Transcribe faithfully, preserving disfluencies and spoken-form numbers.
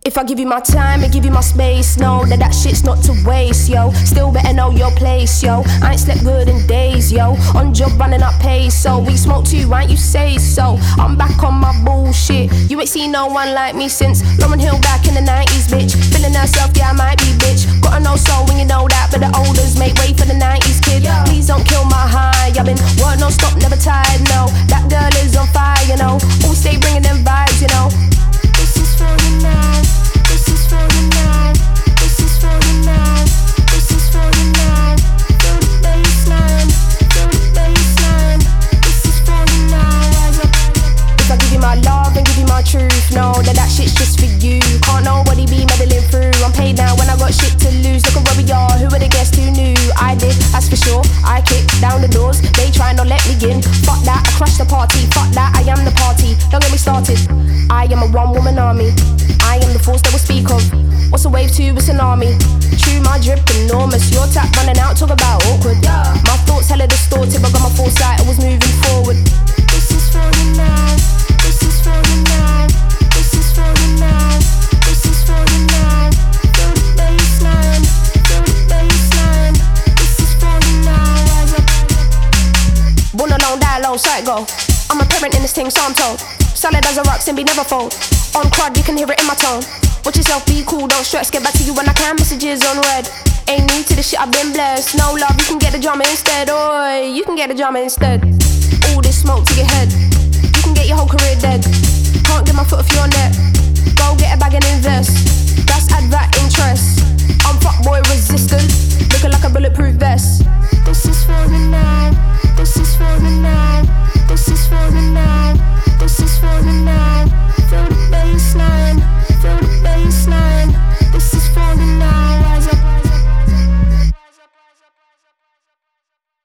If I give you my time and give you my space, know that that shit's not to waste, yo. Still better know your place, yo. I ain't slept good in days, yo. On job running up pace, so we smoke too, right? You say so. I'm back on my bullshit. You ain't seen no one like me since Lauren Hill back in the nineties, bitch. Feeling herself, yeah, I might be, bitch. Gotta know soul when you know that, but the olders make way for the nineties, kid. Please don't kill my high. I've been work non stop, never tired, no. That girl is on fire, you know. All stay bringing them vibes, you know. This is for you now. This is for you now. This is for you now. This is for you now. Feel the bassline. Feel the bassline. This is for you now. Rise up. If I give you my love and give you my truth, know that that shit's just for you. Can't nobody be meddling through. I'm paid now when I got shit to lose. Look at where we are. Who would have guessed who knew? I did, that's for sure. I kicked down the doors. They try not let me in. Fuck that, I crashed the party. Fuck that, I am the party. Don't get me started. I am a one-woman army. I am the force that will speak of. What's a wave to a tsunami? True, my drip enormous. Your tap running out, talk about awkward. My thoughts hella distorted, but got my foresight, I was moving forward. This is for you now. This is for you now. This is for you now. This is for you now. Feel the bassline. Feel the bassline. This is for you now. Rise up. Born alone, die alone, sight go. I'm a parent in this thing, so I'm told. Solid as a rock, and be never fold. On crud, you can hear it in my tone. Watch yourself, be cool, don't stress. Get back to you when I can, messages on red. Ain't new to this shit, I've been blessed. No love, you can get the drama instead. Oi, you can get the drama instead. All this smoke to your head. You can get your whole career dead. Can't get my foot off your neck. Go get a bag and